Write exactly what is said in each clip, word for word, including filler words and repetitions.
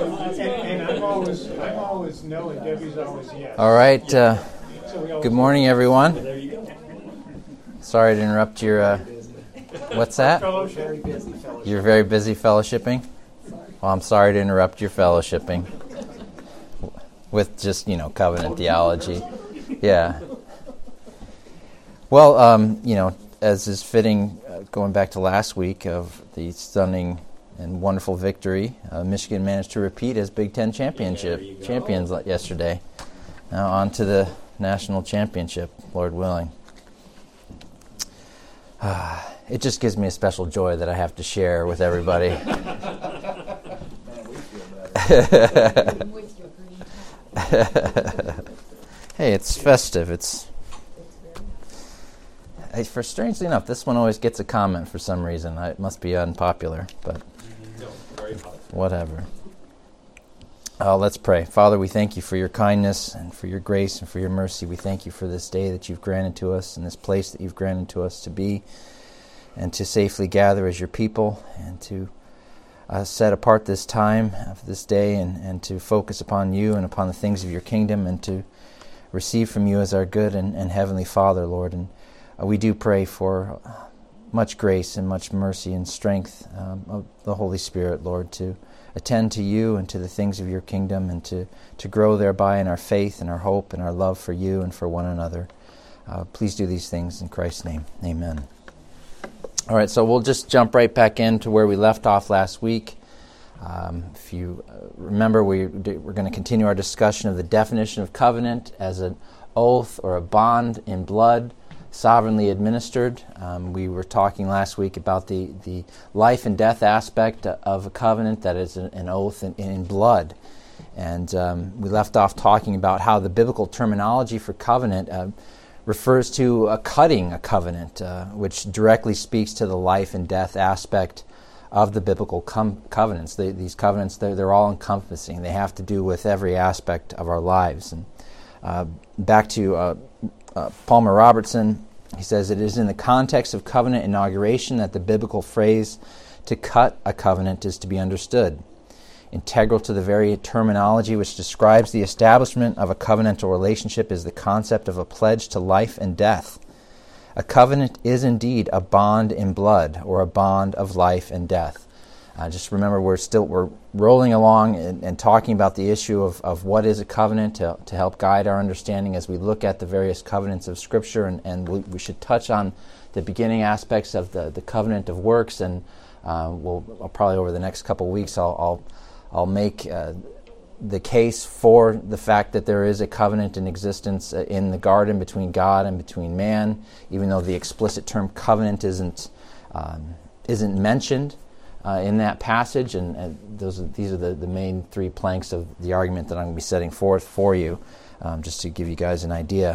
And, and I'm always, I'm always no, and Debbie's always yes. All right. Uh, good morning, everyone. Sorry to interrupt your. Uh, what's that? You're very busy fellowshipping. Well, I'm sorry to interrupt your fellowshipping with just you know covenant theology. Yeah. Well, um, you know, as is fitting, uh, going back to last week of the stunning and wonderful victory, uh, Michigan managed to repeat as Big Ten championship champions yesterday. Now on to the national championship, Lord willing. Uh, it just gives me a special joy that I have to share with everybody. Hey, it's festive. It's I, for strangely enough, this one always gets a comment for some reason. I, it must be unpopular, but no, very whatever. Uh, let's pray. Father, we thank you for your kindness and for your grace and for your mercy. We thank you for this day that you've granted to us and this place that you've granted to us to be and to safely gather as your people and to uh, set apart this time of this day and, and to focus upon you and upon the things of your kingdom and to receive from you as our good and, and heavenly Father, Lord. And uh, we do pray for much grace and much mercy and strength um, of the Holy Spirit, Lord, to attend to you and to the things of your kingdom and to, to grow thereby in our faith and our hope and our love for you and for one another. Uh, please do these things in Christ's name. Amen. All right, so we'll just jump right back into where we left off last week. Um, if you uh, remember, we, we're going to continue our discussion of the definition of covenant as an oath or a bond in blood, sovereignly administered. Um, we were talking last week about the, the life and death aspect of a covenant that is an, an oath in, in blood. And um, we left off talking about how the biblical terminology for covenant uh, refers to a cutting a covenant, uh, which directly speaks to the life and death aspect of the biblical com- covenants. They, these covenants, they're, they're all encompassing. They have to do with every aspect of our lives. And uh, back to uh, uh, Palmer Robertson, he says, it is in the context of covenant inauguration that the biblical phrase to cut a covenant is to be understood. Integral to the very terminology which describes the establishment of a covenantal relationship is the concept of a pledge to life and death. A covenant is indeed a bond in blood, or a bond of life and death. Uh, just remember, we're still we're rolling along and, and talking about the issue of, of what is a covenant to, to help guide our understanding as we look at the various covenants of Scripture, and, and we, we should touch on the beginning aspects of the, the covenant of works, and uh, we'll I'll probably over the next couple of weeks I'll I'll, I'll make uh, the case for the fact that there is a covenant in existence in the garden between God and between man, even though the explicit term covenant isn't um, isn't mentioned uh, in that passage. And, and those are, these are the, the main three planks of the argument that I'm going to be setting forth for you, um, just to give you guys an idea.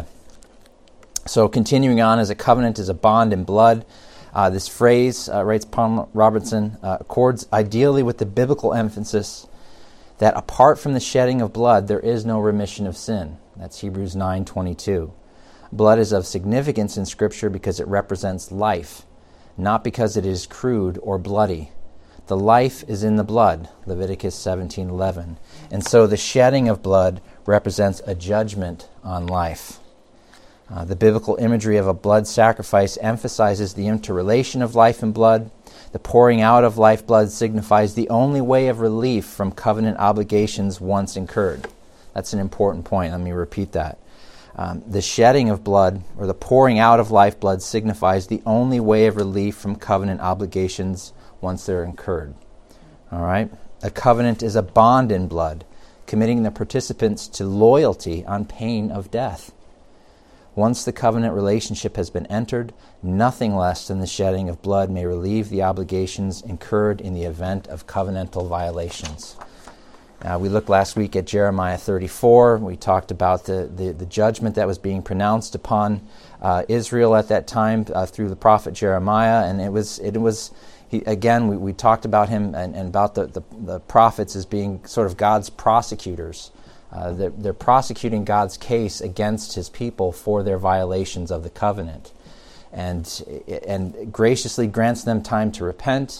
So continuing on, as a covenant is a bond in blood, uh, this phrase, uh, writes Palmer Robertson, uh, accords ideally with the biblical emphasis that apart from the shedding of blood, there is no remission of sin. That's Hebrews nine twenty-two. Blood is of significance in Scripture because it represents life, not because it is crude or bloody. The life is in the blood, Leviticus seventeen eleven. And so the shedding of blood represents a judgment on life. Uh, the biblical imagery of a blood sacrifice emphasizes the interrelation of life and blood. The pouring out of lifeblood signifies the only way of relief from covenant obligations once incurred. That's an important point. Let me repeat that. Um, the shedding of blood, or the pouring out of lifeblood, signifies the only way of relief from covenant obligations once they're incurred. All right? A covenant is a bond in blood, committing the participants to loyalty on pain of death. Once the covenant relationship has been entered, nothing less than the shedding of blood may relieve the obligations incurred in the event of covenantal violations. Uh, we looked last week at Jeremiah thirty-four. We talked about the, the, the judgment that was being pronounced upon uh, Israel at that time uh, through the prophet Jeremiah, and it was it was he, again we, we talked about him and, and about the, the the prophets as being sort of God's prosecutors. Uh, they're, they're prosecuting God's case against his people for their violations of the covenant, and and graciously grants them time to repent,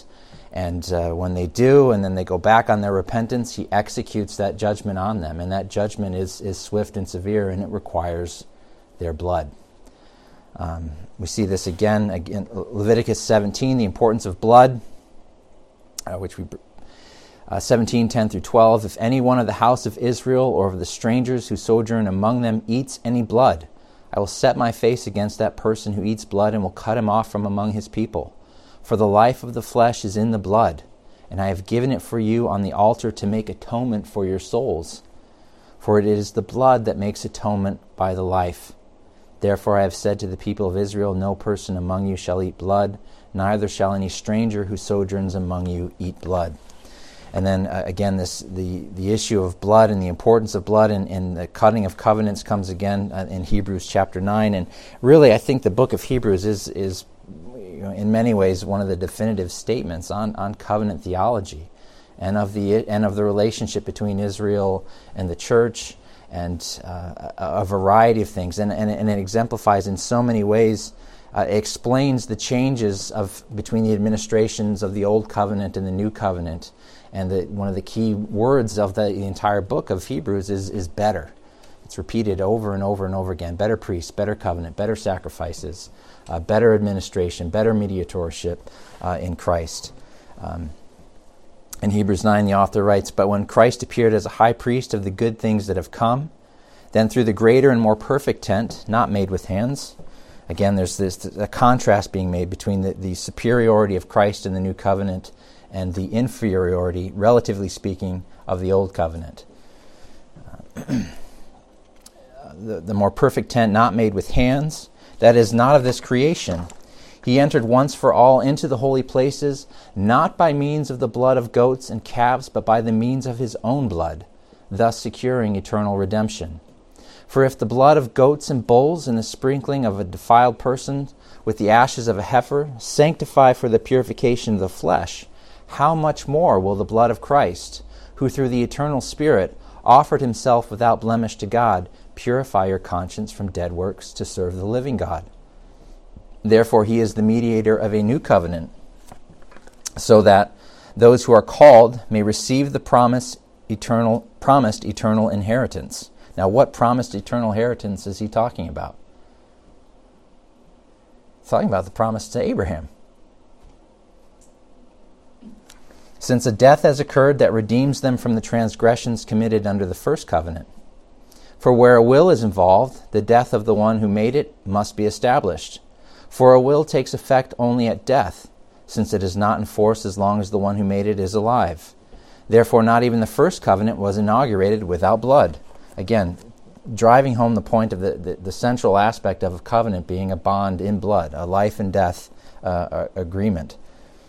And uh, when they do, and then they go back on their repentance, he executes that judgment on them. And that judgment is, is swift and severe, and it requires their blood. Um, we see this again, again, Leviticus seventeen, the importance of blood, uh, which we uh, seventeen, ten through twelve. If any one of the house of Israel or of the strangers who sojourn among them eats any blood, I will set my face against that person who eats blood and will cut him off from among his people. For the life of the flesh is in the blood, and I have given it for you on the altar to make atonement for your souls. For it is the blood that makes atonement by the life. Therefore I have said to the people of Israel, no person among you shall eat blood, neither shall any stranger who sojourns among you eat blood. And then uh, again, this the, the issue of blood and the importance of blood and, and the cutting of covenants comes again uh, in Hebrews chapter nine. And really, I think the book of Hebrews is is you know, in many ways one of the definitive statements on, on covenant theology and of the and of the relationship between Israel and the church, and uh, a, a variety of things. And, and, and it exemplifies in so many ways, uh, it explains the changes of between the administrations of the Old Covenant and the New Covenant. And the, one of the key words of the, the entire book of Hebrews is, is better. It's repeated over and over and over again. Better priests, better covenant, better sacrifices, uh, better administration, better mediatorship uh, in Christ. Um, in Hebrews nine, the author writes, but when Christ appeared as a high priest of the good things that have come, then through the greater and more perfect tent, not made with hands. Again, there's this a contrast being made between the, the superiority of Christ in the new covenant and the inferiority, relatively speaking, of the old covenant. Uh, the, the more perfect tent, not made with hands, that is not of this creation. He entered once for all into the holy places, not by means of the blood of goats and calves, but by the means of his own blood, thus securing eternal redemption. For if the blood of goats and bulls and the sprinkling of a defiled person with the ashes of a heifer sanctify for the purification of the flesh, how much more will the blood of Christ, who through the eternal Spirit offered himself without blemish to God, purify your conscience from dead works to serve the living God? Therefore he is the mediator of a new covenant, so that those who are called may receive the promise eternal, promised eternal inheritance. Now, what promised eternal inheritance is he talking about? He's talking about the promise to Abraham. Since a death has occurred that redeems them from the transgressions committed under the first covenant. For where a will is involved, the death of the one who made it must be established. For a will takes effect only at death, since it is not in force as long as the one who made it is alive. Therefore, not even the first covenant was inaugurated without blood. Again, driving home the point of the, the, the central aspect of a covenant being a bond in blood, a life and death uh, agreement.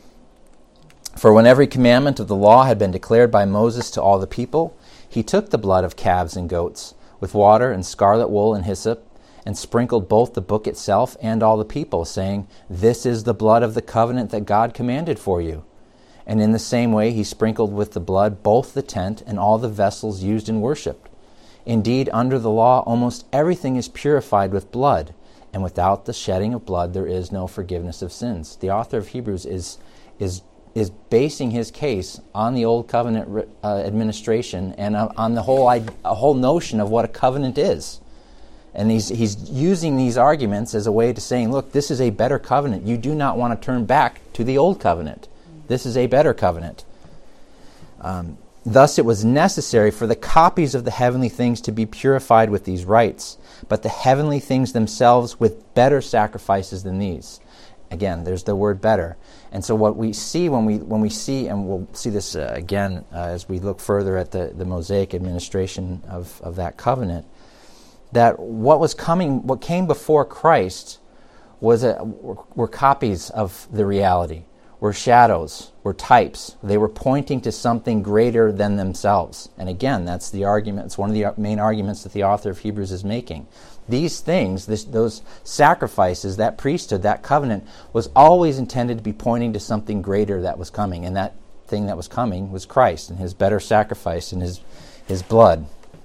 For when every commandment of the law had been declared by Moses to all the people, he took the blood of calves and goats, with water and scarlet wool and hyssop, and sprinkled both the book itself and all the people, saying, this is the blood of the covenant that God commanded for you. And in the same way he sprinkled with the blood both the tent and all the vessels used in worship. Indeed, under the law, almost everything is purified with blood, and without the shedding of blood there is no forgiveness of sins. The author of Hebrews is is is basing his case on the Old Covenant uh, administration and uh, on the whole a whole notion of what a covenant is. And he's he's using these arguments as a way to saying, look, this is a better covenant. You do not want to turn back to the Old Covenant. This is a better covenant. Um, thus it was necessary for the copies of the heavenly things to be purified with these rites, but the heavenly things themselves with better sacrifices than these. Again, there's the word better. And so what we see when we when we see, and we'll see this uh, again uh, as we look further at the, the Mosaic administration of, of that covenant, that what was coming, what came before Christ was a, were, were copies of the reality, were shadows, were types. They were pointing to something greater than themselves. And again, that's the argument. It's one of the main arguments that the author of Hebrews is making. These things, this, those sacrifices, that priesthood, that covenant, was always intended to be pointing to something greater that was coming. And that thing that was coming was Christ and his better sacrifice and his, his blood.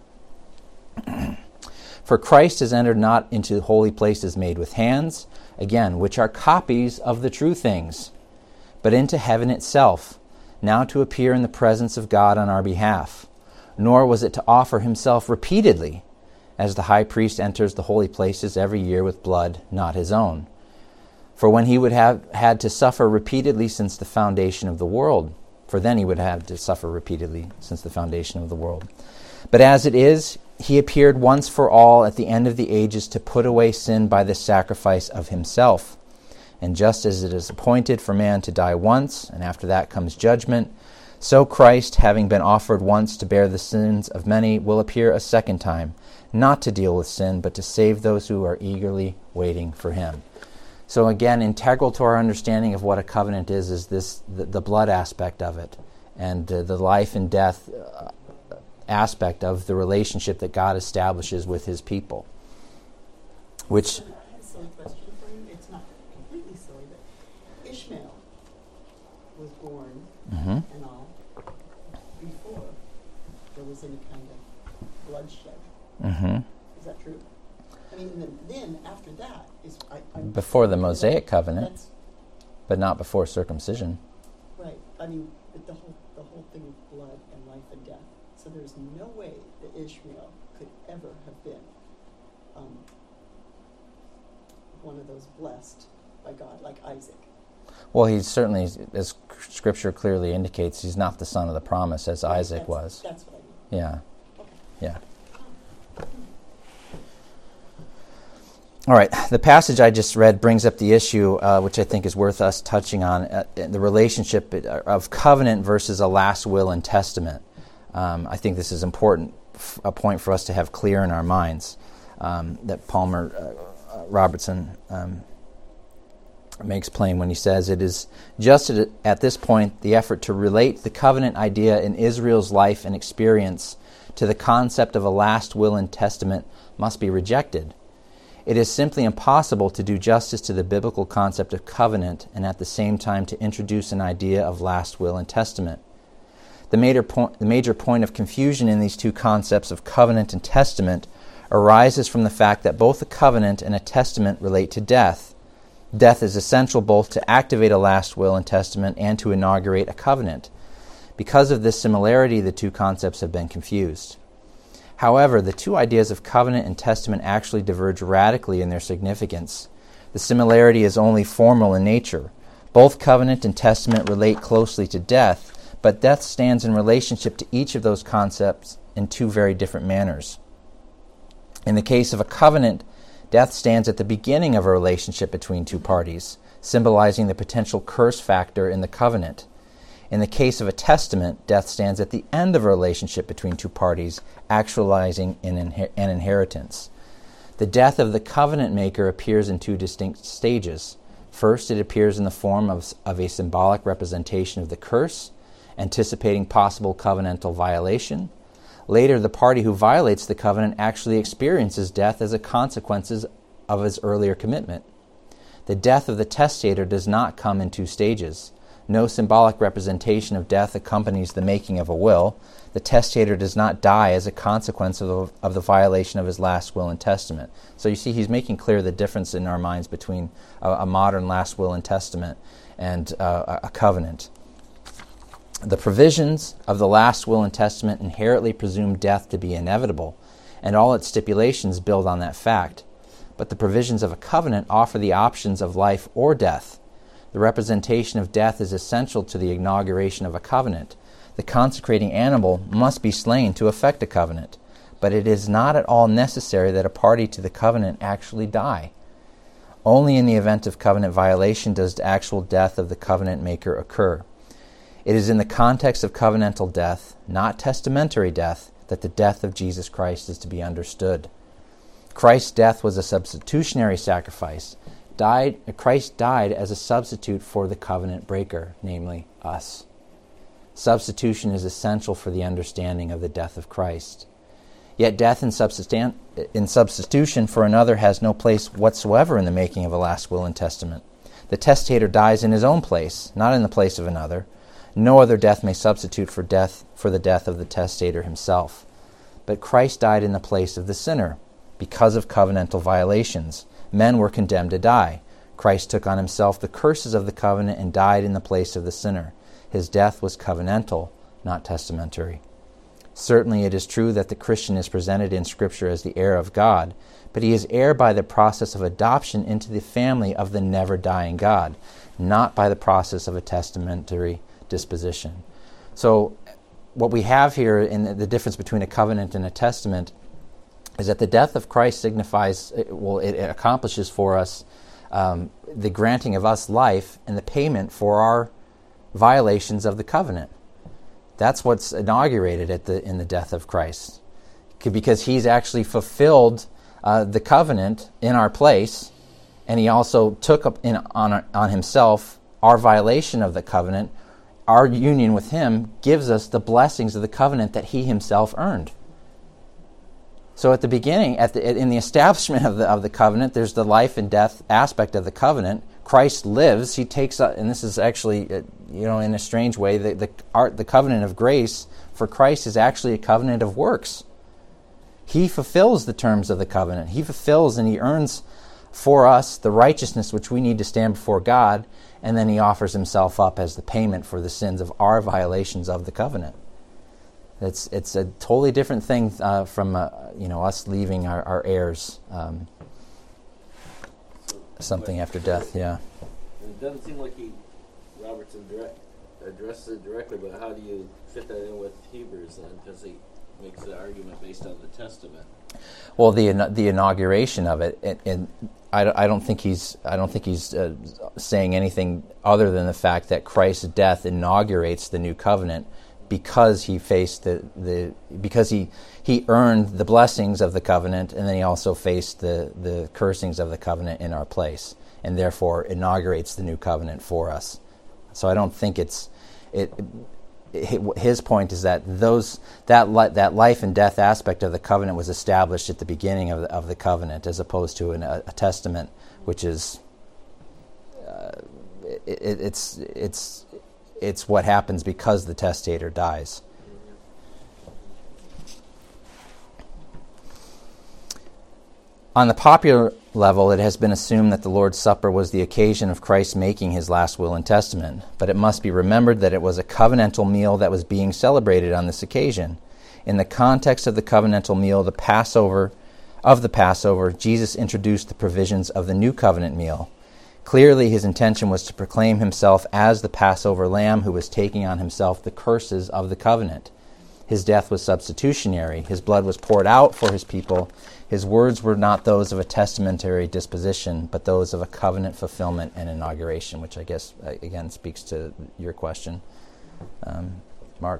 For Christ has entered not into holy places made with hands, again, which are copies of the true things, but into heaven itself, now to appear in the presence of God on our behalf. Nor was it to offer himself repeatedly, as the high priest enters the holy places every year with blood not his own. For when he would have had to suffer repeatedly since the foundation of the world, for then he would have to suffer repeatedly since the foundation of the world. But as it is, he appeared once for all at the end of the ages to put away sin by the sacrifice of himself. And just as it is appointed for man to die once, and after that comes judgment, so Christ, having been offered once to bear the sins of many, will appear a second time, not to deal with sin, but to save those who are eagerly waiting for him. So again, integral to our understanding of what a covenant is, is this the, the blood aspect of it, and uh, the life and death uh, aspect of the relationship that God establishes with his people. Which... Silly question for you. It's not completely silly, but Ishmael was born Mm-hmm. and all before there was any kind of bloodshed. Mm-hmm. Is that true? I mean, then, then after that is I, I Before the Mosaic covenant, That's but not before circumcision. right. I mean, but the whole the whole thing of blood and life and death. So there's no way that Ishmael could ever have been um, one of those blessed by God, like Isaac. Well, he's certainly, as Scripture clearly indicates, he's not the son of the promise as Right, Isaac that's, was. That's what I mean. Yeah, Okay. yeah. All right, the passage I just read brings up the issue, uh, which I think is worth us touching on, uh, the relationship of covenant versus a last will and testament. Um, I think this is important, f- a point for us to have clear in our minds, um, that Palmer uh, uh, Robertson um, makes plain when he says, it is just at, at this point the effort to relate the covenant idea in Israel's life and experience to the concept of a last will and testament must be rejected. It is simply impossible to do justice to the biblical concept of covenant and at the same time to introduce an idea of last will and testament. The major, point, the major point of confusion in these two concepts of covenant and testament arises from the fact that both a covenant and a testament relate to death. Death is essential both to activate a last will and testament and to inaugurate a covenant. Because of this similarity, the two concepts have been confused. However, the two ideas of covenant and testament actually diverge radically in their significance. The similarity is only formal in nature. Both covenant and testament relate closely to death, but death stands in relationship to each of those concepts in two very different manners. In the case of a covenant, death stands at the beginning of a relationship between two parties, symbolizing the potential curse factor in the covenant. In the case of a testament, death stands at the end of a relationship between two parties, actualizing an, inher- an inheritance. The death of the covenant maker appears in two distinct stages. First, it appears in the form of, of a symbolic representation of the curse, anticipating possible covenantal violation. Later, the party who violates the covenant actually experiences death as a consequence of his earlier commitment. The death of the testator does not come in two stages. No symbolic representation of death accompanies the making of a will. The testator does not die as a consequence of the, of the violation of his last will and testament. So you see, he's making clear the difference in our minds between a, a modern last will and testament and uh, a covenant. The provisions of the last will and testament inherently presume death to be inevitable, and all its stipulations build on that fact. But the provisions of a covenant offer the options of life or death. The representation of death is essential to the inauguration of a covenant. The consecrating animal must be slain to effect a covenant, but it is not at all necessary that a party to the covenant actually die. Only in the event of covenant violation does the actual death of the covenant maker occur. It is in the context of covenantal death, not testamentary death, that the death of Jesus Christ is to be understood. Christ's death was a substitutionary sacrifice. Died, Christ died as a substitute for the covenant breaker, namely us. Substitution is essential for the understanding of the death of Christ. Yet death in, subsistan- in substitution for another has no place whatsoever in the making of a last will and testament. The testator dies in his own place, not in the place of another. No other death may substitute for death for the death of the testator himself. But Christ died in the place of the sinner. Because of covenantal violations, men were condemned to die. Christ took on himself the curses of the covenant and died in the place of the sinner. His death was covenantal, not testamentary. Certainly it is true that the Christian is presented in Scripture as the heir of God, but he is heir by the process of adoption into the family of the never-dying God, not by the process of a testamentary disposition. So what we have here in the, the difference between a covenant and a testament is that the death of Christ signifies, well, it, it accomplishes for us um, the granting of us life and the payment for our violations of the covenant. That's what's inaugurated at the in the death of Christ, because he's actually fulfilled uh, the covenant in our place, and he also took up in, on on himself our violation of the covenant. Our union with him gives us the blessings of the covenant that he himself earned. So at the beginning, at the, in the establishment of the of the covenant, there's the life and death aspect of the covenant. Christ lives. He takes, uh, and this is actually, uh, you know, in a strange way, the the, art, the covenant of grace for Christ is actually a covenant of works. He fulfills the terms of the covenant. He fulfills and he earns for us the righteousness which we need to stand before God, and then he offers himself up as the payment for the sins of our violations of the covenant. It's it's a totally different thing uh, from uh, you know us leaving our, our heirs um, something after death. Yeah. It doesn't seem like he Robertson direct, addresses it directly, but how do you fit that in with Hebrews then? Because he makes the argument based on the Testament. Well, the the inauguration of it, and, and I, I don't think he's I don't think he's uh, saying anything other than the fact that Christ's death inaugurates the new covenant, because he faced the, the because he he earned the blessings of the covenant, and then he also faced the, the cursings of the covenant in our place, and therefore inaugurates the new covenant for us. So I don't think it's it. it his point is that those that li- that life and death aspect of the covenant was established at the beginning of the, of the covenant, as opposed to an, a, a testament, which is uh, it, it, it's it's. It's what happens because the testator dies. On the popular level, it has been assumed that the Lord's Supper was the occasion of Christ making his last will and testament, but it must be remembered that it was a covenantal meal that was being celebrated on this occasion. In the context of the covenantal meal, the Passover of the Passover, Jesus introduced the provisions of the new covenant meal. Clearly, his intention was to proclaim himself as the Passover lamb who was taking on himself the curses of the covenant. His death was substitutionary. His blood was poured out for his people. His words were not those of a testamentary disposition, but those of a covenant fulfillment and inauguration, which I guess, again, speaks to your question. Um, Mark?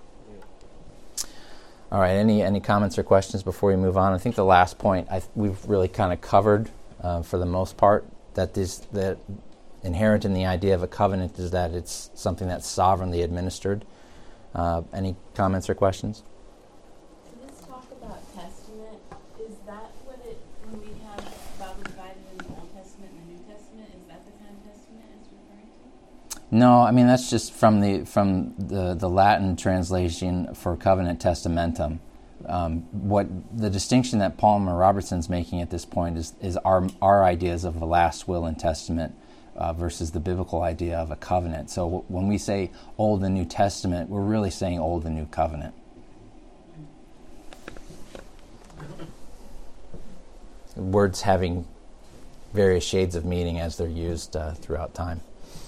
All right, any any comments or questions before we move on? I think the last point I, we've really kind of covered uh, for the most part. That is that inherent in the idea of a covenant is that it's something that's sovereignly administered. Uh, any comments or questions? This talk about testament, is that what it, when we have Bible divided in the Old Testament and the New Testament, is that the kind of testament it's referring to? No, I mean that's just from the from the, the Latin translation for covenant, testamentum. Um, what the distinction that Palmer Robertson's making at this point is is our our ideas of the last will and testament uh, versus the biblical idea of a covenant. So w- when we say Old and New Testament, we're really saying Old and New Covenant. Words having various shades of meaning as they're used uh, throughout time.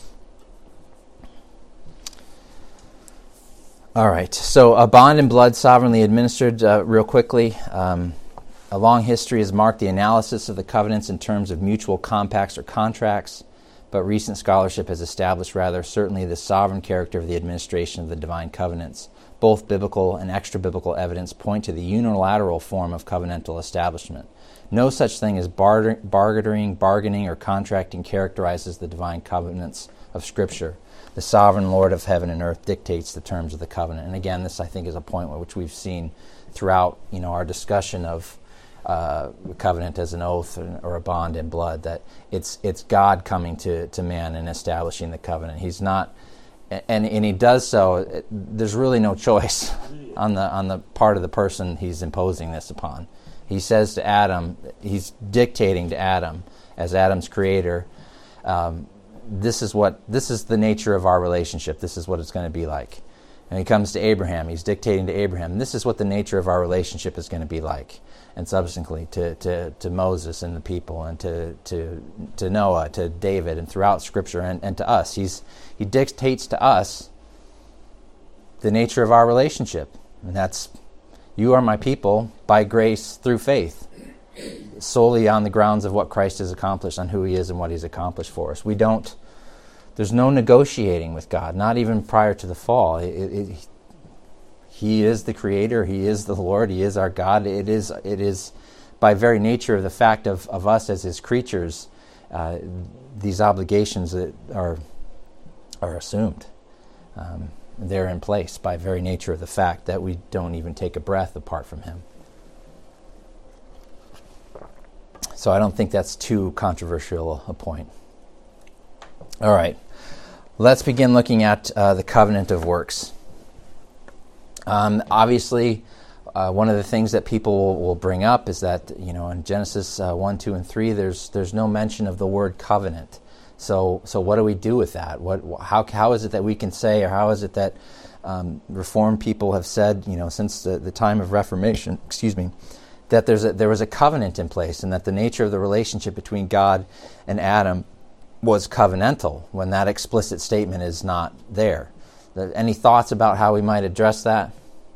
All right, so a bond and blood sovereignly administered, uh, real quickly. Um, a long history has marked the analysis of the covenants in terms of mutual compacts or contracts, but recent scholarship has established rather certainly the sovereign character of the administration of the divine covenants. Both biblical and extra-biblical evidence point to the unilateral form of covenantal establishment. No such thing as barter, bartering, bargaining, or contracting characterizes the divine covenants of Scripture. The sovereign Lord of heaven and earth dictates the terms of the covenant. And again, this I think is a point which we've seen throughout, you know, our discussion of uh, covenant as an oath or, or a bond in blood. That it's it's God coming to, to man and establishing the covenant. He's not, and and he does so. It, there's really no choice on the on the part of the person he's imposing this upon. He says to Adam, he's dictating to Adam as Adam's creator. um, this is what this is the nature of our relationship. This is what it's going to be like. And he comes to Abraham. He's dictating to Abraham. This is what the nature of our relationship is going to be like. And subsequently to, to, to Moses and the people, and to, to to Noah, to David, and throughout Scripture, and, and to us. He's he dictates to us the nature of our relationship. And that's, you are my people by grace through faith, solely on the grounds of what Christ has accomplished, on who he is and what he's accomplished for us. We don't, there's no negotiating with God, not even prior to the fall. It, it, he is the Creator, he is the Lord, he is our God. It is, it is by very nature of the fact of, of us as his creatures, uh, these obligations that are, are assumed. Um, they're in place by very nature of the fact that we don't even take a breath apart from him. So I don't think that's too controversial a point. All right. Let's begin looking at uh, the covenant of works. Um, obviously, uh, one of the things that people will, will bring up is that, you know, in Genesis uh, one, two, and three, there's there's no mention of the word covenant. So so what do we do with that? What how how is it that we can say, or how is it that um, Reformed people have said, you know, since the, the time of Reformation, excuse me, that there's a, there was a covenant in place, and that the nature of the relationship between God and Adam was covenantal, when that explicit statement is not there. Any thoughts about how we might address that?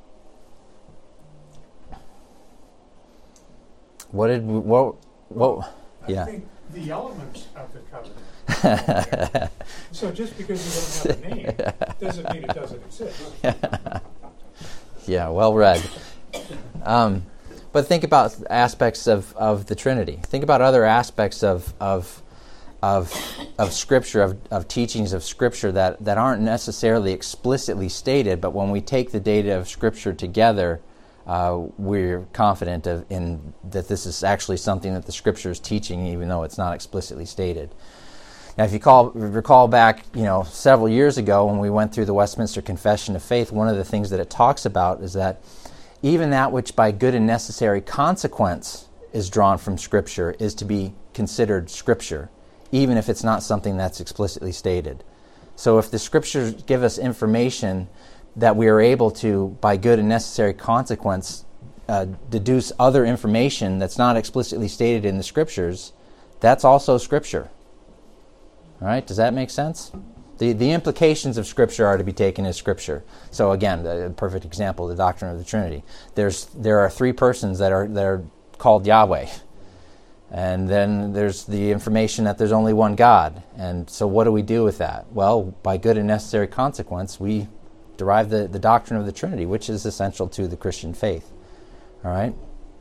What did we, what what? Yeah. I think the elements of the covenant. So just because you don't have a name doesn't mean it doesn't exist. Yeah, well read. Um, but think about aspects of, of the Trinity. Think about other aspects of of of of Scripture, of, of teachings of Scripture that, that aren't necessarily explicitly stated, but when we take the data of Scripture together, uh, we're confident of in that this is actually something that the Scripture is teaching, even though it's not explicitly stated. Now, if you call, recall back, you know, several years ago when we went through the Westminster Confession of Faith, one of the things that it talks about is that even that which by good and necessary consequence is drawn from Scripture is to be considered Scripture, even if it's not something that's explicitly stated. So if the Scriptures give us information that we are able to, by good and necessary consequence, uh, deduce other information that's not explicitly stated in the Scriptures, that's also Scripture. All right, does that make sense? The the implications of Scripture are to be taken as Scripture. So again, a perfect example, the doctrine of the Trinity. There's there are three persons that are that are called Yahweh. And then there's the information that there's only one God. And so what do we do with that? Well, by good and necessary consequence, we derive the, the doctrine of the Trinity, which is essential to the Christian faith. All right?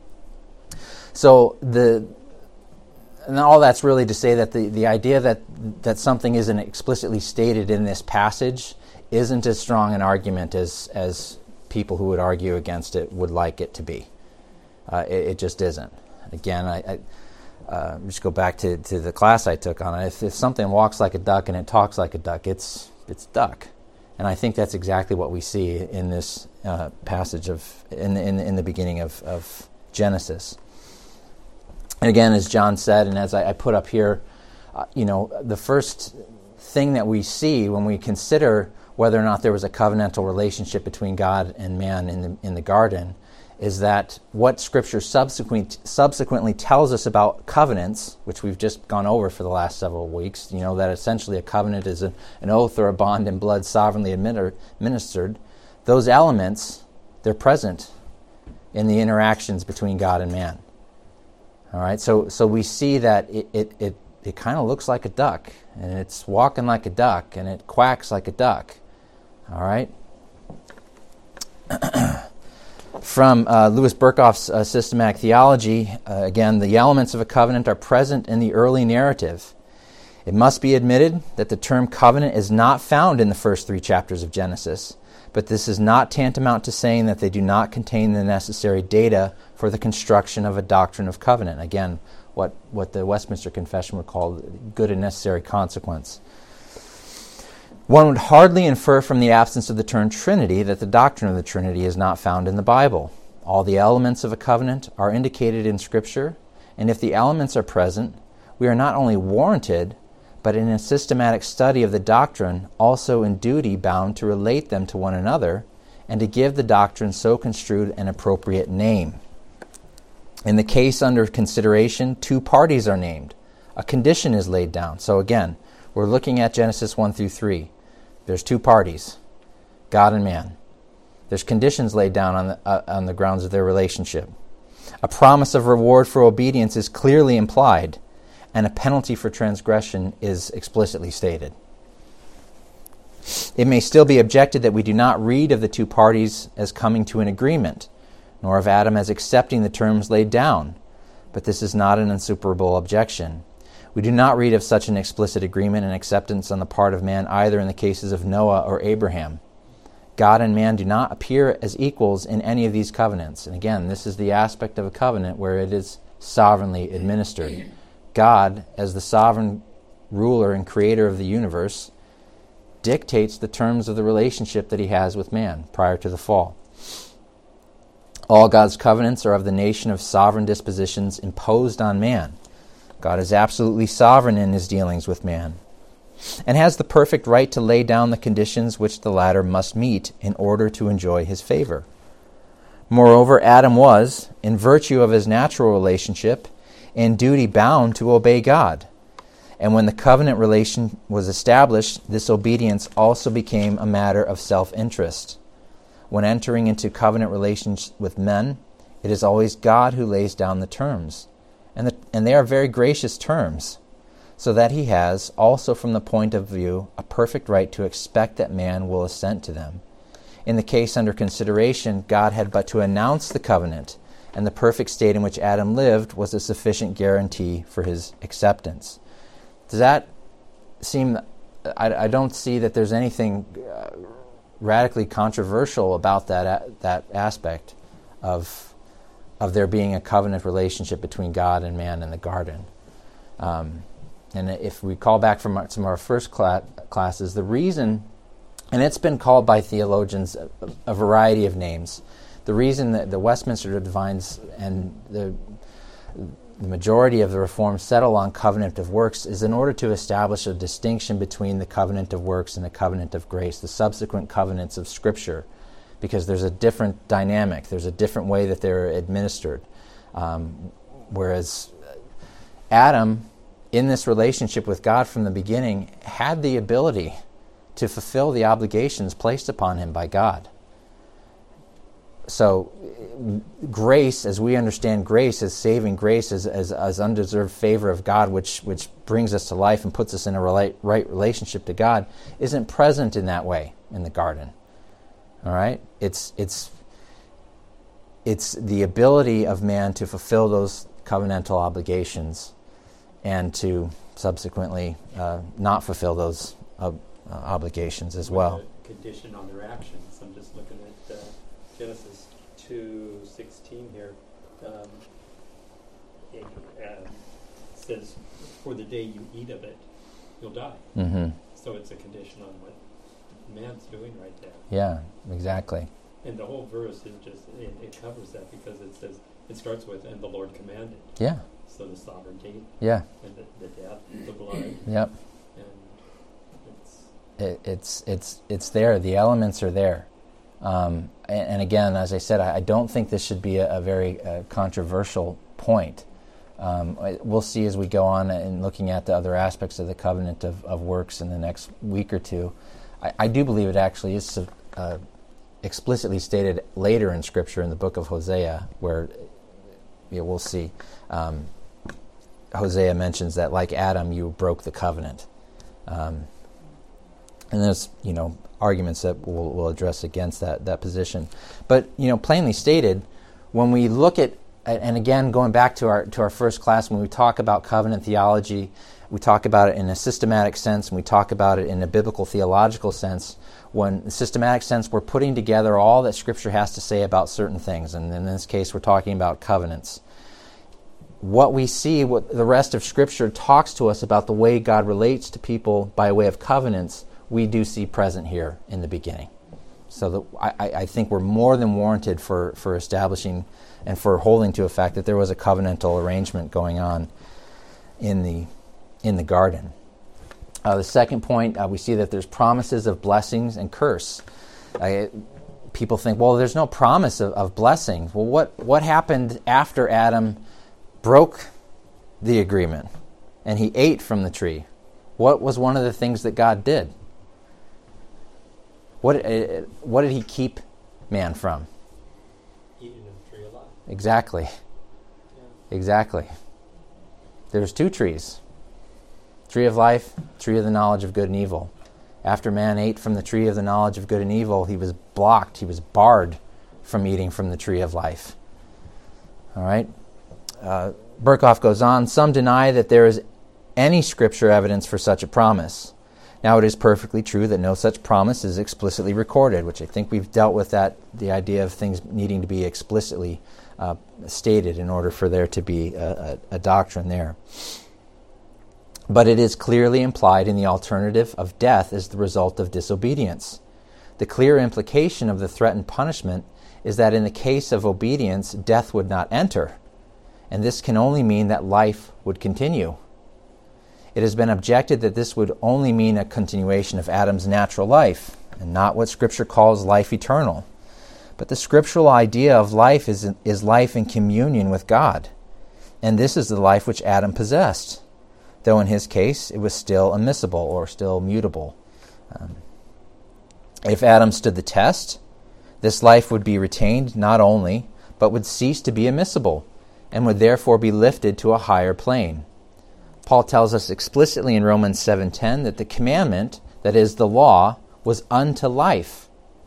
So the and all that's really to say that the, the idea that, that something isn't explicitly stated in this passage isn't as strong an argument as, as people who would argue against it would like it to be. Uh, it, it just isn't. Again, I... I Uh, just go back to, to the class I took on it. If, if something walks like a duck and it talks like a duck, it's it's duck, and I think that's exactly what we see in this uh, passage of in the, in, in the beginning of, of Genesis. And again, as John said, and as I, I put up here, uh, you know, the first thing that we see when we consider whether or not there was a covenantal relationship between God and man in the in the garden is that what Scripture subsequent, subsequently tells us about covenants, which we've just gone over for the last several weeks, you know, that essentially a covenant is a, an oath or a bond in blood sovereignly administered, those elements, they're present in the interactions between God and man. All right, so so we see that it it, it, it kind of looks like a duck, and it's walking like a duck, and it quacks like a duck. All right? From uh, Louis Berkhoff's uh, Systematic Theology, uh, again, the elements of a covenant are present in the early narrative. It must be admitted that the term covenant is not found in the first three chapters of Genesis, but this is not tantamount to saying that they do not contain the necessary data for the construction of a doctrine of covenant. Again, what, what the Westminster Confession would call good and necessary consequence. One would hardly infer from the absence of the term Trinity that the doctrine of the Trinity is not found in the Bible. All the elements of a covenant are indicated in Scripture, and if the elements are present, we are not only warranted, but in a systematic study of the doctrine, also in duty bound to relate them to one another, and to give the doctrine so construed an appropriate name. In the case under consideration, two parties are named. A condition is laid down. So again, we're looking at Genesis one through three. There's two parties, God and man. There's conditions laid down on the, uh, on the grounds of their relationship. A promise of reward for obedience is clearly implied, and a penalty for transgression is explicitly stated. It may still be objected that we do not read of the two parties as coming to an agreement, nor of Adam as accepting the terms laid down, but this is not an insuperable objection. We do not read of such an explicit agreement and acceptance on the part of man either in the cases of Noah or Abraham. God and man do not appear as equals in any of these covenants. And again, this is the aspect of a covenant where it is sovereignly administered. God, as the sovereign ruler and creator of the universe, dictates the terms of the relationship that he has with man prior to the fall. All God's covenants are of the nation of sovereign dispositions imposed on man. God is absolutely sovereign in his dealings with man, and has the perfect right to lay down the conditions which the latter must meet in order to enjoy his favor. Moreover, Adam was, in virtue of his natural relationship, in duty bound to obey God. And when the covenant relation was established, this obedience also became a matter of self-interest. When entering into covenant relations with men, it is always God who lays down the terms. And, the, and they are very gracious terms, so that he has, also from the point of view, a perfect right to expect that man will assent to them. In the case under consideration, God had but to announce the covenant, and the perfect state in which Adam lived was a sufficient guarantee for his acceptance. Does that seem... I, I don't see that there's anything uh, radically controversial about that uh, that aspect of of there being a covenant relationship between God and man in the garden. Um, and if we call back from our, some of our first cla- classes, the reason, and it's been called by theologians a, a variety of names, the reason that the Westminster Divines and the, the majority of the Reformed settle on covenant of works is in order to establish a distinction between the covenant of works and the covenant of grace, the subsequent covenants of Scripture, because there's a different dynamic, there's a different way that they're administered. Um, whereas Adam, in this relationship with God from the beginning, had the ability to fulfill the obligations placed upon him by God. So grace, as we understand grace, as saving grace, as, as, as undeserved favor of God, which which brings us to life and puts us in a right, right relationship to God, isn't present in that way in the garden. All right? It's it's it's the ability of man to fulfill those covenantal obligations and to subsequently uh, not fulfill those uh, uh, obligations as With well. a condition on their actions. I'm just looking at uh, Genesis two sixteen here. Um, it uh, says, "For the day you eat of it, you'll die." Mm-hmm. So it's a condition on what man's doing right there. Yeah, exactly. And the whole verse is just, it, it covers that because it says, it starts with, "And the Lord commanded." Yeah. So the sovereignty, Yeah. and the, the death, the blood, Yep. and it's... It, it's it's it's there. The elements are there. Um, and, and again, as I said, I, I don't think this should be a, a very uh, controversial point. Um, we'll see as we go on in looking at the other aspects of the covenant of, of works in the next week or two. I, I do believe it actually is uh, explicitly stated later in Scripture in the book of Hosea, where you know, we'll see. Um, Hosea mentions that, like Adam, you broke the covenant. Um, and there's, you know, arguments that we'll, we'll address against that, that position. But, you know, plainly stated, when we look at, and again, going back to our to our first class, when we talk about covenant theology, we talk about it in a systematic sense, and we talk about it in a biblical theological sense. When in a systematic sense, we're putting together all that Scripture has to say about certain things, and in this case, we're talking about covenants. What we see, what the rest of Scripture talks to us about the way God relates to people by way of covenants, we do see present here in the beginning. So that I, I think we're more than warranted for, for establishing and for holding to a fact that there was a covenantal arrangement going on in the in the garden. Uh, the second point, uh, we see that there's promises of blessings and curse. Uh, people think, well, there's no promise of, of blessings. Well, what, what happened after Adam broke the agreement and he ate from the tree? What was one of the things that God did? What, uh, what did he keep man from? Eating of the tree of life. Exactly. Yeah. Exactly. There's two trees. Tree of life, tree of the knowledge of good and evil. After man ate from the tree of the knowledge of good and evil, he was blocked, he was barred from eating from the tree of life. All right? Uh, Berkhoff goes on, some deny that there is any scripture evidence for such a promise. Now, it is perfectly true that no such promise is explicitly recorded, which I think we've dealt with that, the idea of things needing to be explicitly uh, stated in order for there to be a, a, a doctrine there. But it is clearly implied in the alternative of death as the result of disobedience. The clear implication of the threatened punishment is that in the case of obedience, death would not enter, and this can only mean that life would continue. It has been objected that this would only mean a continuation of Adam's natural life, and not what Scripture calls life eternal. But the scriptural idea of life is, is life in communion with God, and this is the life which Adam possessed, though in his case it was still immiscible or still mutable. Um, if Adam stood the test, this life would be retained not only, but would cease to be immiscible, and would therefore be lifted to a higher plane. Paul tells us explicitly in Romans seven ten that the commandment, that is the law, was unto life.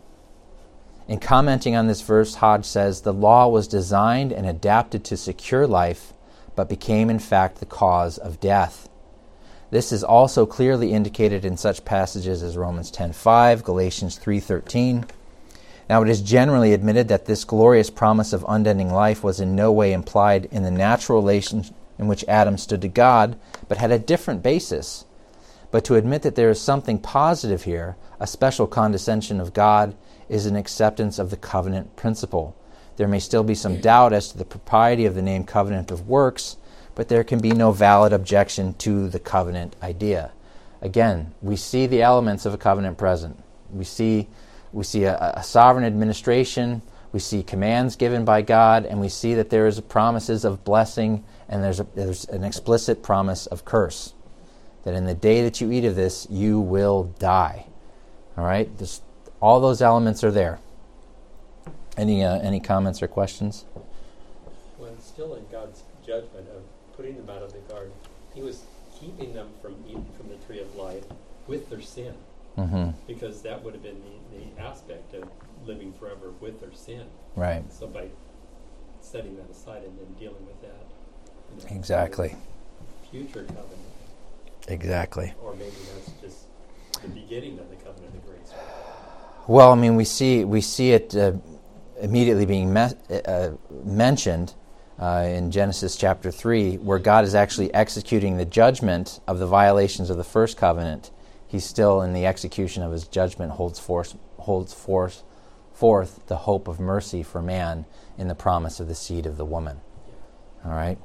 In commenting on this verse, Hodge says, the law was designed and adapted to secure life, but became in fact the cause of death. This is also clearly indicated in such passages as Romans ten five, Galatians three thirteen. Now it is generally admitted that this glorious promise of unending life was in no way implied in the natural relation in which Adam stood to God, but had a different basis. But to admit that there is something positive here, a special condescension of God, is an acceptance of the covenant principle. There may still be some doubt as to the propriety of the name covenant of works, but there can be no valid objection to the covenant idea. Again, we see the elements of a covenant present. We see we see a, a sovereign administration, we see commands given by God, and we see that there is promises of blessing, and there's, a, there's an explicit promise of curse. That in the day that you eat of this, you will die. All right? There's, all those elements are there. Any uh, any comments or questions? Well, it's still in God's judgment of putting them out of the garden. He was keeping them from eating from the tree of life with their sin, Mm-hmm. because that would have been the, the aspect of living forever with their sin. Right. So by setting that aside and then dealing with that, you know, Exactly. future covenant, Exactly. or maybe that's just the beginning of the covenant of grace. Well, I mean, we see we see it uh, immediately being me- uh, mentioned uh, in Genesis chapter three, where God is actually executing the judgment of the violations of the first covenant. He still, in the execution of his judgment, holds forth, holds forth, forth the hope of mercy for man in the promise of the seed of the woman. All right?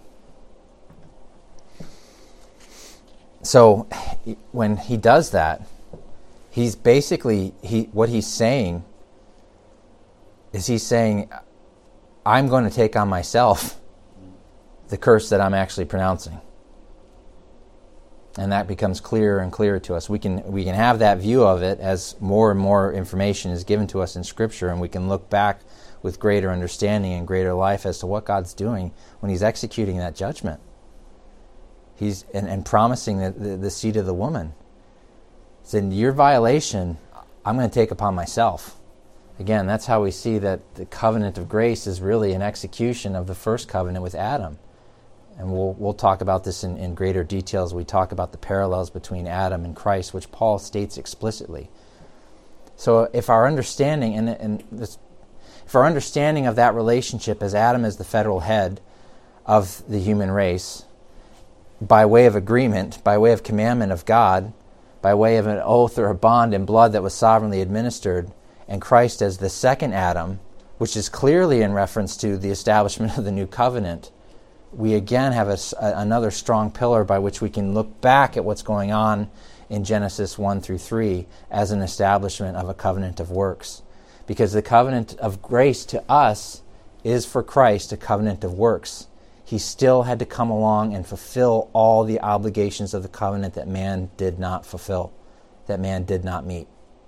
So, when he does that, he's basically, he what he's saying is he's saying, I'm going to take on myself the curse that I'm actually pronouncing. And that becomes clearer and clearer to us. We can we can have that view of it as more and more information is given to us in Scripture, and we can look back with greater understanding and greater life as to what God's doing when he's executing that judgment. He's and, and promising the, the, the seed of the woman. It's in your violation, I'm going to take upon myself. Again, that's how we see that the covenant of grace is really an execution of the first covenant with Adam. And we'll we'll talk about this in, in greater detail as we talk about the parallels between Adam and Christ, which Paul states explicitly. So if our understanding and, and this, if our understanding of that relationship as Adam is the federal head of the human race, by way of agreement, by way of commandment of God, by way of an oath or a bond in blood that was sovereignly administered, and Christ as the second Adam, which is clearly in reference to the establishment of the new covenant, we again have a, a, another strong pillar by which we can look back at what's going on in Genesis one through three as an establishment of a covenant of works. Because the covenant of grace to us is for Christ a covenant of works. He still had to come along and fulfill all the obligations of the covenant that man did not fulfill, that man did not meet.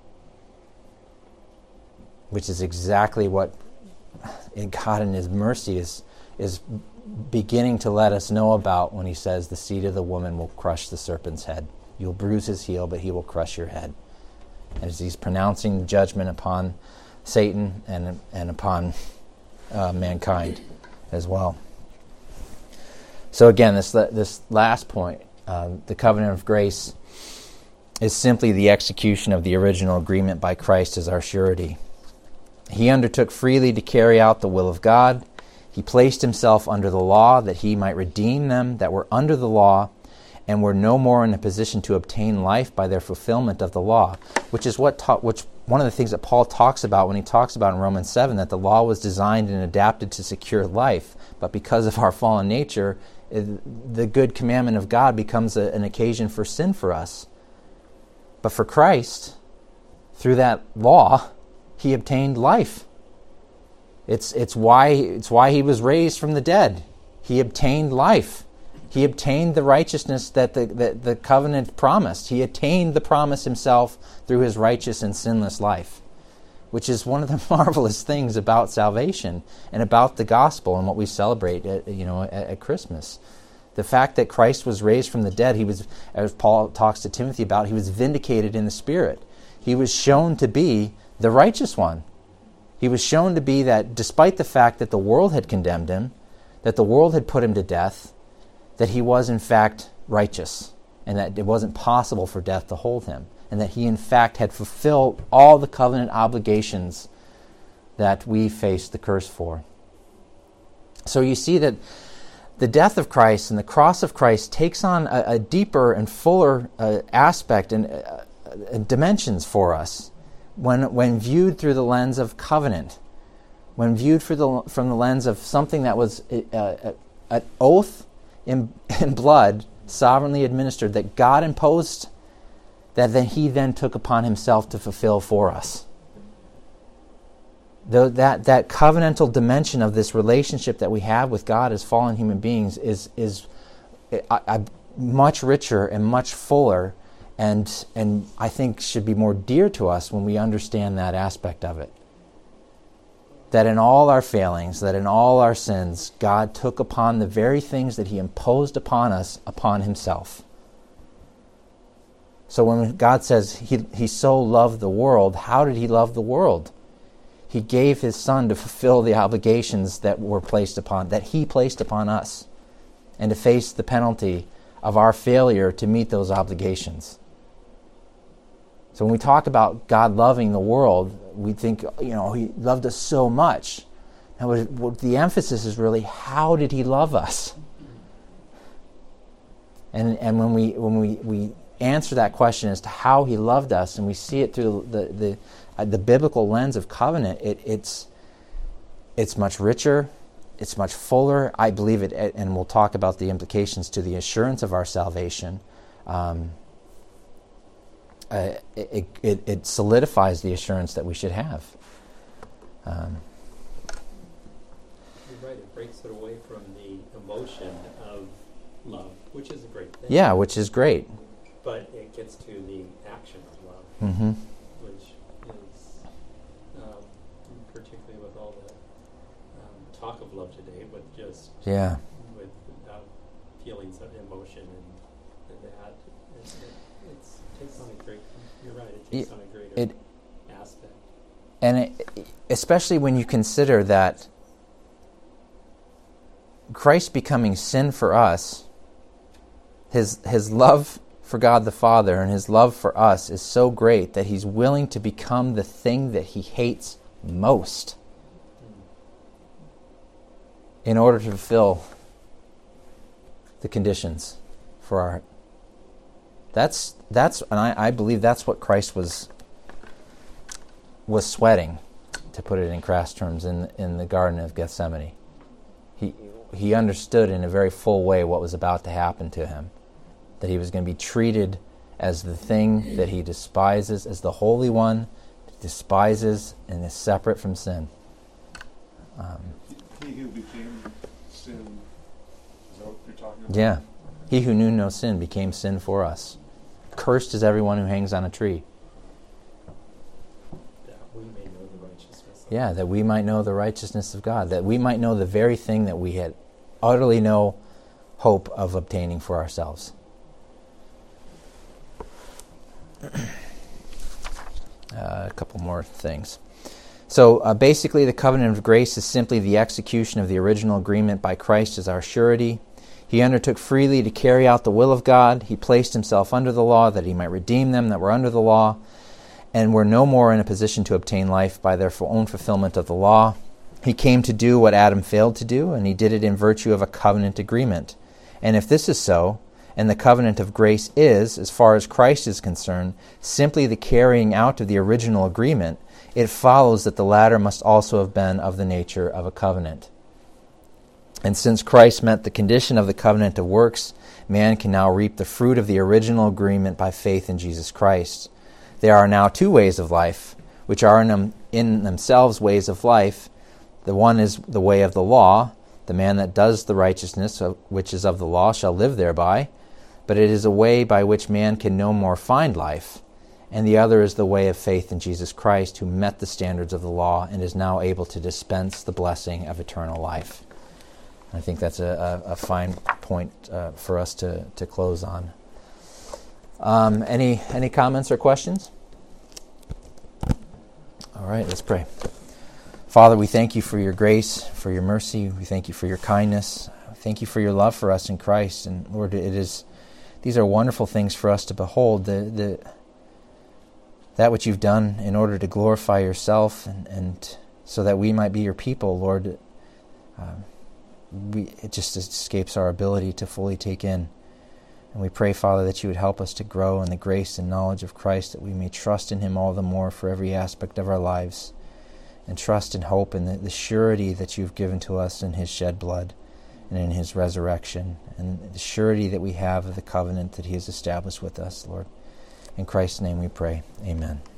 Which is exactly what God in His mercy is, is beginning to let us know about when He says the seed of the woman will crush the serpent's head. You'll bruise his heel, but he will crush your head. And as He's pronouncing judgment upon Satan and, and upon uh, mankind as well. So again, this this last point, uh, the covenant of grace, is simply the execution of the original agreement by Christ as our surety. He undertook freely to carry out the will of God. He placed Himself under the law that He might redeem them that were under the law and were no more in a position to obtain life by their fulfillment of the law, which is what ta- which one of the things that Paul talks about when he talks about in Romans seven, that the law was designed and adapted to secure life, but because of our fallen nature, the good commandment of God becomes a, an occasion for sin for us. But for Christ, through that law, He obtained life. It's it's why it's why He was raised from the dead. He obtained life. He obtained the righteousness that the, that the covenant promised. He attained the promise Himself through His righteous and sinless life, which is one of the marvelous things about salvation and about the gospel and what we celebrate at, you know, at, at Christmas. The fact that Christ was raised from the dead, He was, as Paul talks to Timothy about, He was vindicated in the Spirit. He was shown to be the righteous one. He was shown to be that despite the fact that the world had condemned Him, that the world had put Him to death, that He was in fact righteous, and that it wasn't possible for death to hold Him, and that He in fact had fulfilled all the covenant obligations that we faced the curse for. So you see that the death of Christ and the cross of Christ takes on a, a deeper and fuller uh, aspect and uh, uh, dimensions for us when when viewed through the lens of covenant, when viewed through the, from the lens of something that was uh, an oath in, in blood, sovereignly administered, that God imposed, that then He then took upon Himself to fulfill for us. The, that that covenantal dimension of this relationship that we have with God as fallen human beings is is uh, uh, much richer and much fuller, and and I think should be more dear to us when we understand that aspect of it. That in all our failings, that in all our sins, God took upon the very things that He imposed upon us, upon Himself. So when God says He, he so loved the world, how did He love the world? He gave His Son to fulfill the obligations that were placed upon, that He placed upon us, and to face the penalty of our failure to meet those obligations. So when we talk about God loving the world, we think, you know, He loved us so much. Now, what, what the emphasis is really, how did He love us? And and when we when we, we answer that question as to how He loved us, and we see it through the the uh, the biblical lens of covenant, it, it's it's much richer, it's much fuller. I believe it, and we'll talk about the implications to the assurance of our salvation. Um, Uh, it, it, it solidifies the assurance that we should have. Um, You're right, it breaks it away from the emotion of love, which is a great thing. yeah, which is great. But it gets to the action of love, Mm-hmm. which is, um, particularly with all the um, talk of love today, with just Yeah. with uh, feelings of emotion and, and that, it, it it's, takes on a great. You're right. It takes It- on a greater it- aspect. And it, especially when you consider that Christ becoming sin for us, his his love for God the Father and His love for us is so great that He's willing to become the thing that He hates most in order to fulfill the conditions for our. That's that's and I, I believe that's what Christ was was sweating, to put it in crass terms, in in the Garden of Gethsemane. He he understood in a very full way what was about to happen to Him, that He was going to be treated as the thing that he despises, as the Holy One despises and is separate from sin. Um, he who became sin, is that what you're talking about? yeah. He who knew no sin became sin for us. Cursed is everyone who hangs on a tree. That we may know the righteousness of Yeah, that we might know the righteousness of God, that we might know the very thing that we had utterly no hope of obtaining for ourselves. uh, a couple more things. So uh, basically the covenant of grace is simply the execution of the original agreement by Christ as our surety. He undertook freely to carry out the will of God. He placed himself under the law that he might redeem them that were under the law and were no more in a position to obtain life by their own fulfillment of the law. He came to do what Adam failed to do, and he did it in virtue of a covenant agreement. And if this is so, and the covenant of grace is, as far as Christ is concerned, simply the carrying out of the original agreement, it follows that the latter must also have been of the nature of a covenant. And since Christ met the condition of the covenant of works, man can now reap the fruit of the original agreement by faith in Jesus Christ. There are now two ways of life, which are in, them, in themselves ways of life. The one is the way of the law. The man that does the righteousness which is of the law shall live thereby. But it is a way by which man can no more find life. And the other is the way of faith in Jesus Christ, who met the standards of the law and is now able to dispense the blessing of eternal life. I think that's a, a, a fine point uh, for us to, to close on. Um, any any comments or questions? All right, let's pray. Father, we thank you for your grace, for your mercy. We thank you for your kindness. Thank you for your love for us in Christ. And Lord, it is these are wonderful things for us to behold. The the that which you've done in order to glorify yourself, and, and so that we might be your people, Lord. Um, we it just escapes our ability to fully take in. And we pray, Father, that you would help us to grow in the grace and knowledge of Christ, that we may trust in him all the more for every aspect of our lives, and trust and hope in the, the surety that you've given to us in his shed blood and in his resurrection, and the surety that we have of the covenant that he has established with us, Lord. In Christ's name we pray. Amen.